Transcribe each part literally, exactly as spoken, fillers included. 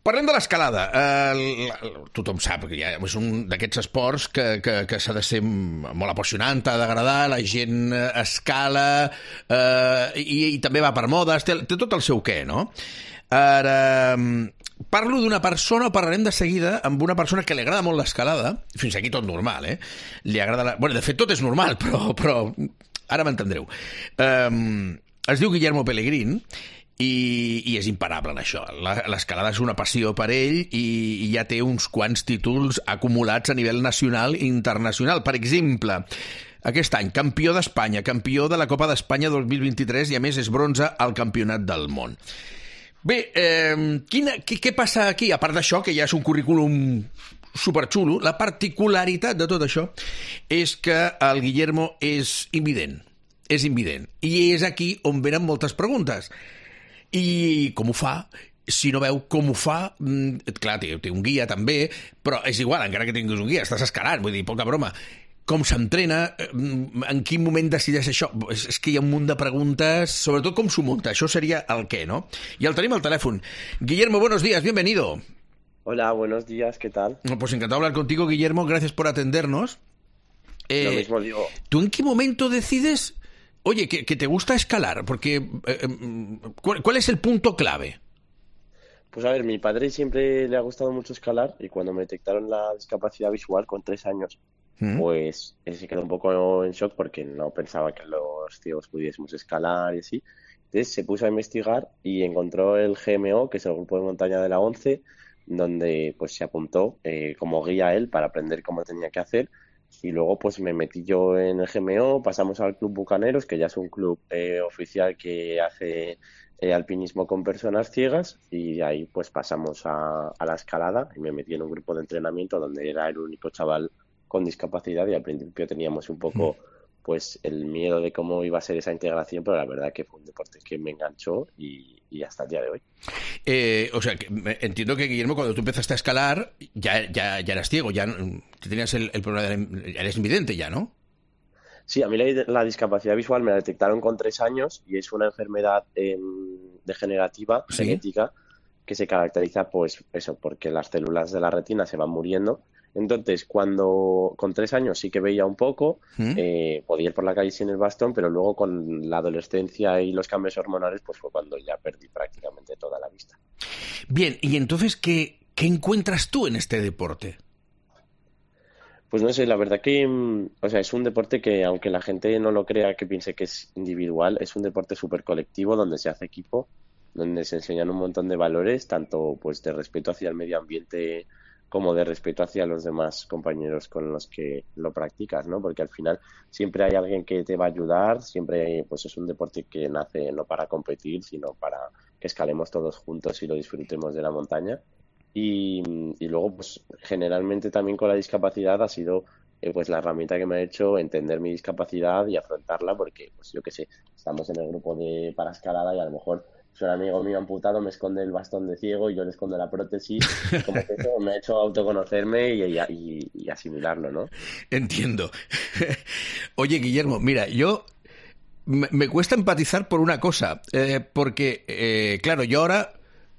Parlem de l'escalada. Uh, tothom sap que ja és un d'aquests esports que, que, que s'ha de ser molt apassionant, t'ha d'agradar, la gent escala uh, i, i també va per modes, té, té tot el seu què, no? Ara, parlo d'una persona, o parlarem de seguida amb una persona que li agrada molt l'escalada, fins aquí tot normal, eh? Li agrada la... Bueno, de fet, tot és normal, però, però ara m'entendreu. Um, es diu Guillermo Pellegrín, I, i és imparable en això. L'escalada és una passió per ell i, i ja té uns quants títols acumulats a nivell nacional i internacional. Per exemple, aquest any, campió d'Espanya, campió de la Copa d'Espanya dos mil vint-i-tres i, a més, és bronze al Campionat del Món. Bé, eh, quina, què, què passa aquí? A part d'això, que ja és un currículum superxulo, la particularitat de tot això és que el Guillermo és invident. És invident. I és aquí on venen moltes preguntes. I com ho fa? Si no veu com ho fa, clar, té, té un guia també, però és igual, encara que tinguis un guia, estàs escalant, vull dir, poca broma. Com s'entrena? En quin moment decideix això? És, és que hi ha un munt de preguntes, sobretot com s'ho munta, això seria el què, ¿no? I el tenim al teléfono. Guillermo, buenos días, bienvenido. Hola, buenos días, ¿qué tal? Pues encantado de hablar contigo, Guillermo, gracias por atendernos. Eh, Lo mismo digo. ¿Tú en qué momento decides... Oye, que, que te gusta escalar, porque eh, ¿cuál, ¿cuál es el punto clave? Pues a ver, mi padre siempre le ha gustado mucho escalar y cuando me detectaron la discapacidad visual con tres años, ¿Mm? pues él se quedó un poco en shock porque no pensaba que los ciegos pudiésemos escalar y así. Entonces se puso a investigar y encontró el G M O, que es el grupo de montaña de la ONCE, donde pues se apuntó eh, como guía a él para aprender cómo tenía que hacer. Y luego pues me metí yo en el G M O, pasamos al Club Bucaneros, que ya es un club eh, oficial que hace eh, alpinismo con personas ciegas, y de ahí pues pasamos a, a la escalada y me metí en un grupo de entrenamiento donde era el único chaval con discapacidad y al principio teníamos un poco pues el miedo de cómo iba a ser esa integración, pero la verdad que fue un deporte que me enganchó y, y hasta el día de hoy. Eh, o sea, que entiendo que, Guillermo, cuando tú empezaste a escalar ya, ya, ya eras ciego, ya tenías el, el problema de... Eres invidente ya, ¿no? Sí, a mí la, la discapacidad visual me la detectaron con tres años y es una enfermedad eh, degenerativa, ¿sí? Genética, que se caracteriza, pues, eso, porque las células de la retina se van muriendo. Entonces, cuando con tres años sí que veía un poco, ¿Mm? eh, podía ir por la calle sin el bastón, pero luego con la adolescencia y los cambios hormonales, pues fue cuando ya perdí prácticamente toda la vista. Bien, y entonces, ¿qué, qué encuentras tú en este deporte? Pues no sé, la verdad que, o sea, es un deporte que, aunque la gente no lo crea, que piense que es individual, es un deporte súper colectivo donde se hace equipo, donde se enseñan un montón de valores, tanto pues de respeto hacia el medio ambiente como de respeto hacia los demás compañeros con los que lo practicas, ¿no? Porque al final siempre hay alguien que te va a ayudar, siempre pues es un deporte que nace no para competir, sino para que escalemos todos juntos y lo disfrutemos de la montaña. Y, y luego, pues generalmente también con la discapacidad ha sido eh, pues la herramienta que me ha hecho entender mi discapacidad y afrontarla, porque pues yo qué sé, estamos en el grupo de para escalada y a lo mejor si un amigo mío amputado me esconde el bastón de ciego y yo le escondo la prótesis, como que eso me ha hecho autoconocerme y, y, y, y asimilarlo, ¿no? Entiendo. Oye, Guillermo, mira, yo me, me cuesta empatizar por una cosa, eh, porque, eh, claro, yo ahora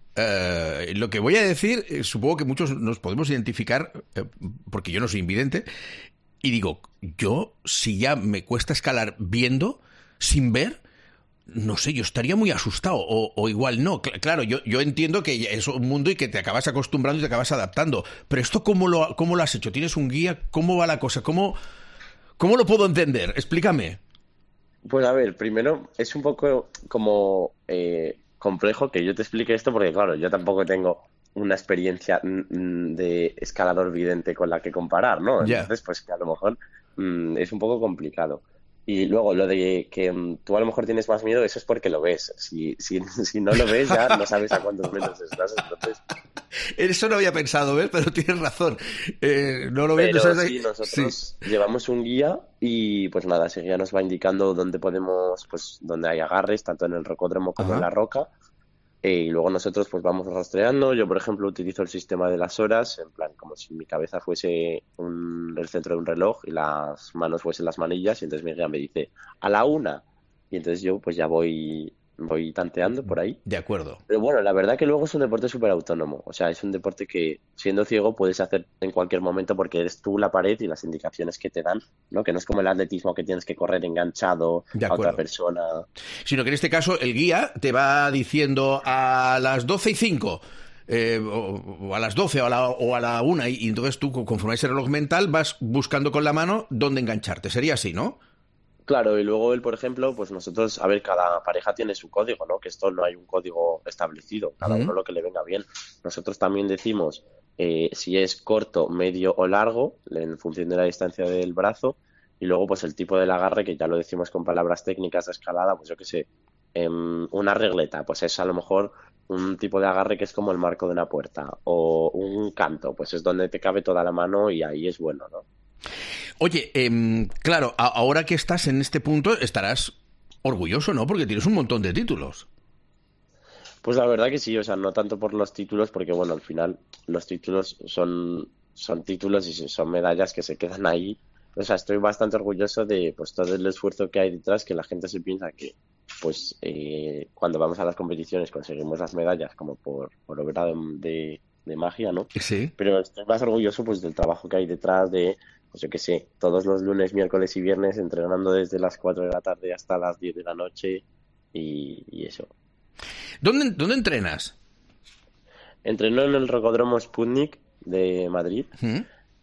eh, lo que voy a decir, eh, supongo que muchos nos podemos identificar, eh, porque yo no soy invidente, y digo, yo si ya me cuesta escalar viendo, sin ver, no sé, yo estaría muy asustado, o, o igual no. Claro, yo, yo entiendo que es un mundo y que te acabas acostumbrando y te acabas adaptando, pero esto ¿cómo lo, cómo lo has hecho? ¿Tienes un guía? ¿Cómo va la cosa? ¿Cómo, cómo lo puedo entender? Explícame. Pues a ver, primero es un poco como eh, complejo que yo te explique esto porque claro, yo tampoco tengo una experiencia mm, de escalador vidente con la que comparar, ¿no? Yeah. Entonces, pues que a lo mejor mm, es un poco complicado. Y luego, lo de que um, tú a lo mejor tienes más miedo, eso es porque lo ves. Si, si, si no lo ves, ya no sabes a cuántos metros estás. Entonces... Eso no había pensado, ¿ves? Pero tienes razón. Eh, no lo ves, Pero no sabes... sí, nosotros sí. llevamos un guía y pues nada, ese guía nos va indicando dónde podemos, pues dónde hay agarres, tanto en el rocódromo como Ajá. en la roca. Eh, y luego nosotros pues vamos rastreando. Yo, por ejemplo, utilizo el sistema de las horas, en plan, como si mi cabeza fuese un, el centro de un reloj y las manos fuesen las manillas, y entonces mi guía me dice, a la una. Y entonces yo pues ya voy voy tanteando por ahí. De acuerdo. Pero bueno, la verdad que luego es un deporte súper autónomo. O sea, es un deporte que siendo ciego puedes hacer en cualquier momento porque eres tú la pared y las indicaciones que te dan, ¿no? Que no es como el atletismo que tienes que correr enganchado De a otra acuerdo. persona. Sino que en este caso el guía te va diciendo a las doce y cinco, eh, o, o a las doce o a la, o a la una, y, y entonces tú, conforme a ese reloj mental, vas buscando con la mano dónde engancharte. Sería así, ¿no? Claro, y luego él, por ejemplo, pues nosotros, a ver, cada pareja tiene su código, ¿no? Que esto no hay un código establecido, cada Ujú. uno lo que le venga bien. Nosotros también decimos eh, si es corto, medio o largo, en función de la distancia del brazo, y luego pues el tipo del agarre, que ya lo decimos con palabras técnicas de escalada, pues yo qué sé, em, una regleta, pues es a lo mejor un tipo de agarre que es como el marco de una puerta, o un canto, pues es donde te cabe toda la mano y ahí es bueno, ¿no? Oye, em, claro, a- ahora que estás en este punto estarás orgulloso, ¿no? Porque tienes un montón de títulos. Pues la verdad que sí, o sea, no tanto por los títulos, porque bueno, al final los títulos son, son títulos y son medallas que se quedan ahí. O sea, estoy bastante orgulloso de pues todo el esfuerzo que hay detrás, que la gente se piensa que pues eh, cuando vamos a las competiciones conseguimos las medallas como por, por obra de, de, de magia, ¿no? Sí. Pero estoy más orgulloso pues del trabajo que hay detrás de, pues yo qué sé, todos los lunes, miércoles y viernes entrenando desde las cuatro de la tarde hasta las diez de la noche y, y eso. ¿Dónde, dónde entrenas? Entrenó en el Rocódromo Sputnik de Madrid ¿Mm?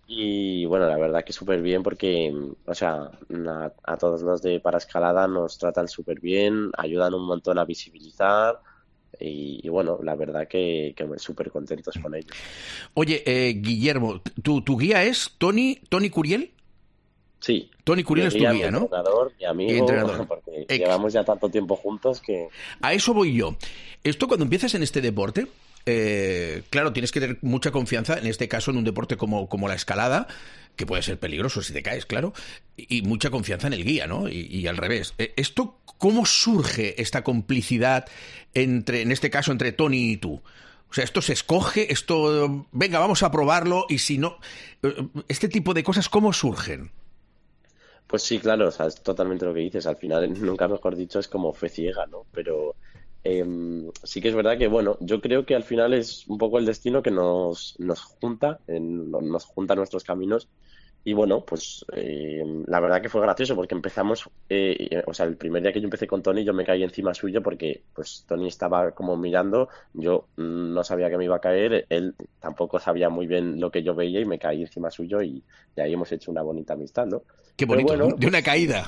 y bueno, la verdad que súper bien porque, o sea, a, a todos los de paraescalada nos tratan súper bien, ayudan un montón a visibilizar y, y bueno, la verdad que, que súper contentos con ellos. Oye, eh, Guillermo, ¿tu, tu guía es Tony, Tony Curiel? Sí, Tony Curiel mi es tu guía, mi guía, ¿no? entrenador, mi Y amigo, entrenador. porque Ex. llevamos ya tanto tiempo juntos que A eso voy yo. Esto cuando empiezas en este deporte, eh, claro, tienes que tener mucha confianza, en este caso en un deporte como, como la escalada, que puede ser peligroso si te caes, claro, y, y mucha confianza en el guía, ¿no? Y, y al revés. Eh, ¿Esto cómo surge esta complicidad entre, en este caso, entre Tony y tú? O sea, esto se escoge, esto, venga, vamos a probarlo, y si no, eh, este tipo de cosas, ¿cómo surgen? pues sí, claro, o sea, es totalmente lo que dices. Al final, nunca mejor dicho, es como fe ciega, ¿no? Pero em, sí que es verdad que, bueno, yo creo que al final es un poco el destino que nos, nos junta, en- nos junta nuestros caminos. Y bueno, pues em, la verdad que fue gracioso porque empezamos, eh, eh, o sea, el primer día que yo empecé con Tony, yo me caí encima suyo porque pues Tony estaba como mirando, yo mm, no sabía que me iba a caer, él tampoco sabía muy bien lo que yo veía y me caí encima suyo y, y ahí hemos hecho una bonita amistad, ¿no? Qué Pero bonito, bueno, de una pues caída.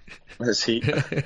sí.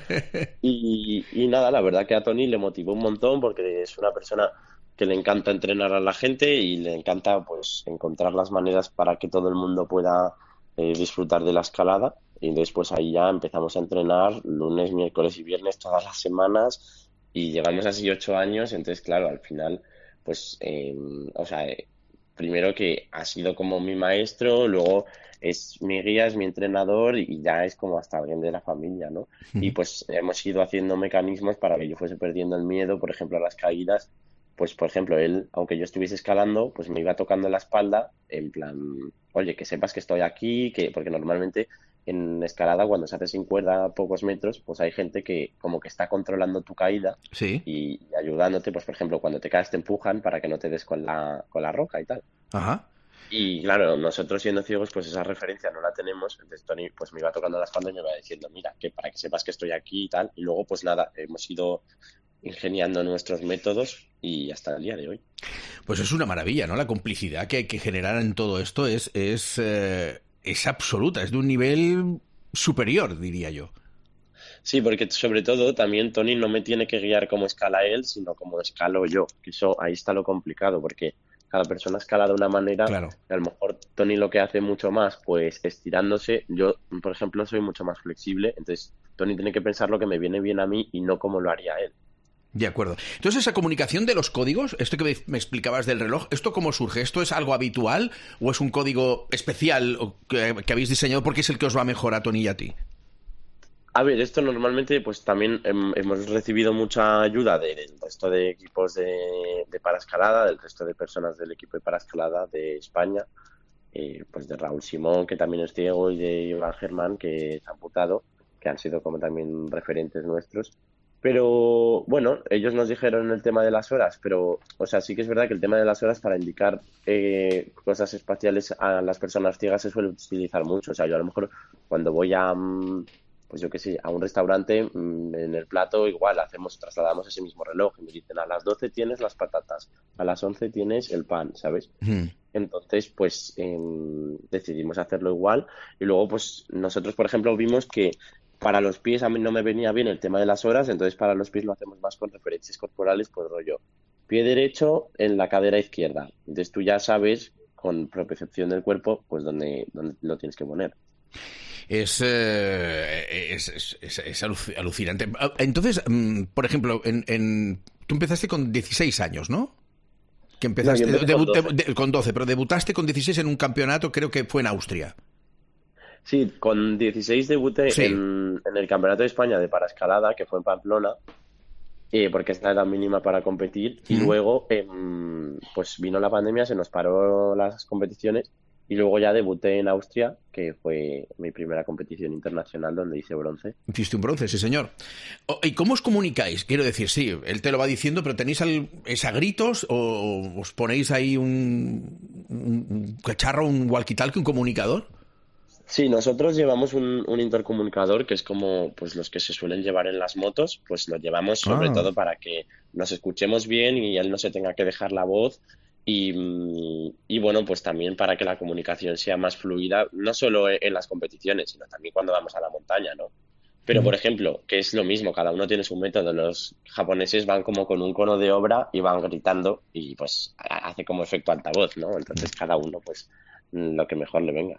Y, y nada, la verdad que a Tony le motivó un montón porque es una persona que le encanta entrenar a la gente y le encanta pues encontrar las maneras para que todo el mundo pueda eh, disfrutar de la escalada. Y después ahí ya empezamos a entrenar lunes, miércoles y viernes todas las semanas y llevamos así ocho años. Entonces, claro, al final, pues, eh, o sea, eh, primero que ha sido como mi maestro, luego es mi guía, es mi entrenador y ya es como hasta alguien de la familia, ¿no? Y pues hemos ido haciendo mecanismos para que yo fuese perdiendo el miedo, por ejemplo, a las caídas. Pues, por ejemplo, él, aunque yo estuviese escalando, pues me iba tocando la espalda, en plan, oye, que sepas que estoy aquí, que, porque normalmente en escalada, cuando se hace sin cuerda a pocos metros, pues hay gente que como que está controlando tu caída Sí. y, y ayudándote, pues por ejemplo, cuando te caes te empujan para que no te des con la, con la roca y tal. Ajá. Y claro, nosotros siendo ciegos, pues esa referencia no la tenemos. Entonces Tony pues me iba tocando la espalda y me iba diciendo, mira, que para que sepas que estoy aquí y tal. Y luego pues nada, hemos ido ingeniando nuestros métodos y hasta el día de hoy. Pues es una maravilla, ¿no? La complicidad que hay que generar en todo esto es, es, eh, es absoluta, es de un nivel superior, diría yo. Sí, porque sobre todo también Tony no me tiene que guiar como escala él, sino como escalo yo. Que eso ahí está lo complicado, porque cada persona escala de una manera. Claro. Y a lo mejor Tony lo que hace mucho más, pues estirándose. Yo, por ejemplo, soy mucho más flexible, entonces Tony tiene que pensar lo que me viene bien a mí y no como lo haría él. De acuerdo. Entonces, esa comunicación de los códigos, esto que me, me explicabas del reloj, ¿esto cómo surge? ¿Esto es algo habitual o es un código especial o que, que habéis diseñado porque es el que os va mejor a Tony y a ti? A ver, esto normalmente pues también hem- hemos recibido mucha ayuda de- del resto de equipos de, de paraescalada, del resto de personas del equipo de paraescalada de España, eh, pues de Raúl Simón, que también es ciego, y de Iván Germán, que es amputado, que han sido como también referentes nuestros. Pero bueno, ellos nos dijeron el tema de las horas, pero, o sea, sí que es verdad que el tema de las horas para indicar eh, cosas espaciales a las personas ciegas se suele utilizar mucho. O sea, yo a lo mejor cuando voy a, mm, pues yo qué sé, a un restaurante, mm, en el plato igual hacemos, trasladamos ese mismo reloj y me dicen a las doce tienes las patatas, a las once tienes el pan, ¿sabes? Mm. Entonces, pues em, decidimos hacerlo igual y luego, pues nosotros, por ejemplo, vimos que para los pies a mí no me venía bien el tema de las horas, entonces para los pies lo hacemos más con referencias corporales, pues rollo, pie derecho en la cadera izquierda. Entonces tú ya sabes, con propiocepción del cuerpo, pues dónde, dónde lo tienes que poner. Es, eh, es, es, es- es aluc- alucinante. Entonces, mm, por ejemplo, en, en- tú empezaste con dieciséis años, ¿no? Que No, yo empezaste empecé con debu- doce. debu- de- con doce, pero debutaste con dieciséis en un campeonato, creo que fue en Austria. Sí, con dieciséis debuté Sí. en, en el Campeonato de España de Paraescalada, que fue en Pamplona, eh, porque es la edad mínima para competir. Y Mm. luego, em, pues vino la pandemia, se nos paró las competiciones. Y luego ya debuté en Austria, que fue mi primera competición internacional donde hice bronce. Hiciste un bronce, sí, señor. O- ¿Y cómo os comunicáis? Quiero decir, sí, él te lo va diciendo, pero ¿tenéis al- es a gritos o os ponéis ahí un, un- un cacharro, un walkie-talkie, un comunicador? Sí, nosotros llevamos un, un intercomunicador que es como pues los que se suelen llevar en las motos, pues lo llevamos sobre Ah. todo para que nos escuchemos bien y él no se tenga que dejar la voz y, mm, y bueno, pues también para que la comunicación sea más fluida, no solo e- en las competiciones, sino también cuando vamos a la montaña, ¿no? Pero, Mm. por ejemplo, que es lo mismo, cada uno tiene su método. Los japoneses van como con un cono de obra y van gritando y pues ha- hace como efecto altavoz, ¿no? Entonces cada uno pues mm, lo que mejor le venga.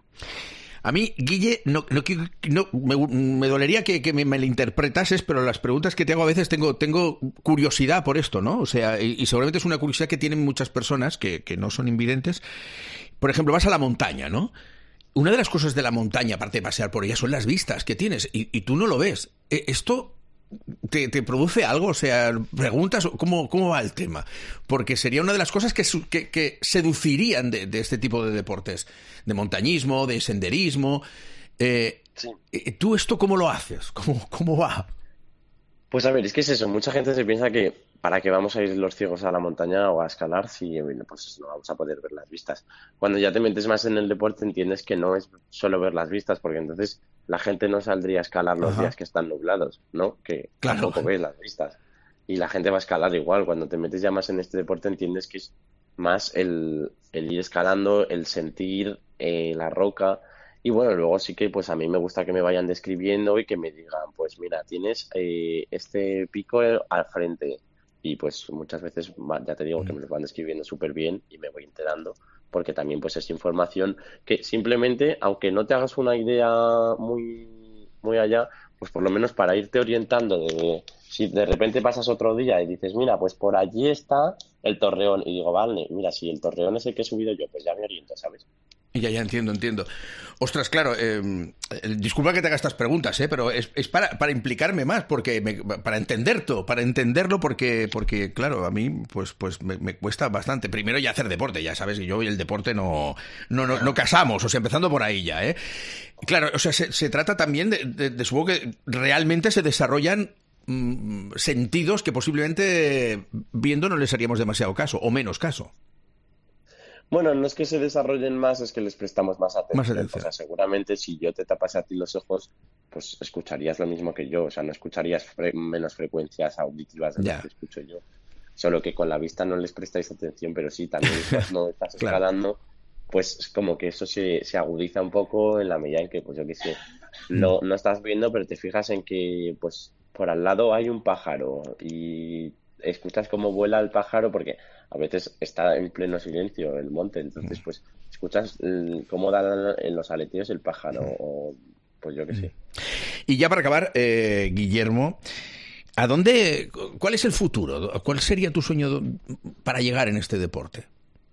A mí, Guille, no, no, quiero- no- me, me dolería que, que me, me lo interpretases, pero las preguntas que te hago a veces tengo, tengo curiosidad por esto, ¿no? O sea, y, y seguramente es una curiosidad que tienen muchas personas que, que no son invidentes. Por ejemplo, vas a la montaña, ¿no? Una de las cosas de la montaña, aparte de pasear por ella, son las vistas que tienes y, y tú no lo ves. E- ¿Esto te, te produce algo? O sea, preguntas, ¿cómo, cómo va el tema? Porque sería una de las cosas que, su- que, que seducirían de, de este tipo de deportes, de montañismo, de senderismo. Eh, Sí. eh, ¿Tú esto cómo lo haces? ¿Cómo, cómo va? Pues a ver, es que es eso, mucha gente se piensa que para qué vamos a ir los ciegos a la montaña o a escalar si bueno, pues no vamos a poder ver las vistas. Cuando ya te metes más en el deporte entiendes que no es solo ver las vistas, porque entonces la gente no saldría a escalar los Ajá, días que están nublados, ¿no? Que claro. tampoco ves las vistas. Y la gente va a escalar igual. Cuando te metes ya más en este deporte entiendes que es más el, el ir escalando, el sentir eh, la roca. Y bueno, luego sí que pues a mí me gusta que me vayan describiendo y que me digan, pues mira, tienes eh, este pico al frente. Y pues muchas veces va- ya te digo que me lo van describiendo súper bien y me voy enterando, porque también pues es información que simplemente, aunque no te hagas una idea muy, muy allá, pues por lo menos para irte orientando de si de repente pasas otro día y dices, mira, pues por allí está el Torreón. Y digo, vale, mira, si el Torreón es el que he subido yo, pues ya me oriento, ¿sabes? Ya, ya entiendo, entiendo. Ostras, claro, eh, eh, disculpa que te haga estas preguntas, eh, pero es, es para, para implicarme más, porque me- para entenderlo, para entenderlo, porque, porque claro, a mí pues, pues me, me cuesta bastante. Primero ya hacer deporte, ya sabes que yo y el deporte no, no, no, no casamos, o sea, empezando por ahí ya, ¿eh? Claro, o sea, se, se trata también de, de, de supongo que realmente se desarrollan mm, sentidos que posiblemente viendo no les haríamos demasiado caso, o menos caso. Bueno, no es que se desarrollen más, es que les prestamos más Más atención. O atención. sea, seguramente si yo te tapase a ti los ojos, pues escucharías lo mismo que yo. O sea, no escucharías fre- menos frecuencias auditivas de las Ya, que escucho yo. Solo que con la vista no les prestáis atención, pero sí, también cuando estás claro. escalando, pues es como que eso se, se agudiza un poco en la medida en que, pues yo qué sé, Mm. no, no estás viendo, pero te fijas en que, pues, por al lado hay un pájaro y escuchas cómo vuela el pájaro porque a veces está en pleno silencio el monte, entonces, pues, escuchas mm, cómo dan en los aleteos el pájaro o, pues yo qué sé. Y ya para acabar, eh, Guillermo, ¿a dónde, cuál es el futuro? ¿Cuál sería tu sueño para llegar en este deporte?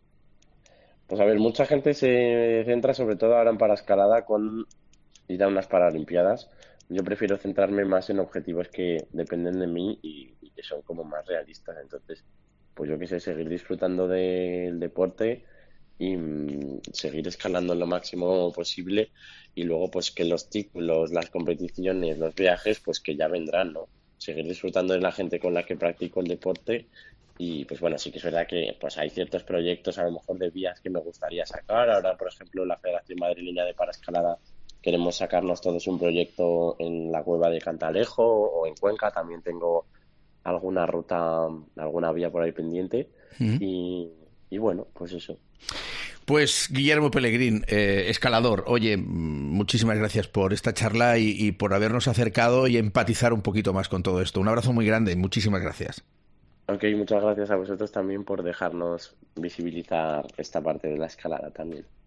Pues a ver, mucha gente se centra sobre todo ahora en paraescalada con ir a unas Paralimpiadas. Yo prefiero centrarme más en objetivos que dependen de mí y, y que son como más realistas. Entonces, pues yo qué sé, seguir disfrutando del deporte y mm, seguir escalando lo máximo posible y luego pues que los títulos, las competiciones, los viajes, pues que ya vendrán, ¿no? seguir disfrutando de la gente con la que practico el deporte. Y pues bueno, sí que es verdad que pues hay ciertos proyectos a lo mejor de vías que me gustaría sacar. Ahora, por ejemplo, la Federación Madrileña de Paraescalada queremos sacarnos todos un proyecto en la cueva de Cantalejo o en Cuenca. También tengo alguna ruta, alguna vía por ahí pendiente. Uh-huh. Y, y bueno, pues eso. Pues Guillermo Pelegrín, eh, escalador, oye, muchísimas gracias por esta charla y, y por habernos acercado y empatizar un poquito más con todo esto. Un abrazo muy grande, muchísimas gracias. Ok, muchas gracias a vosotros también por dejarnos visibilizar esta parte de la escalada también.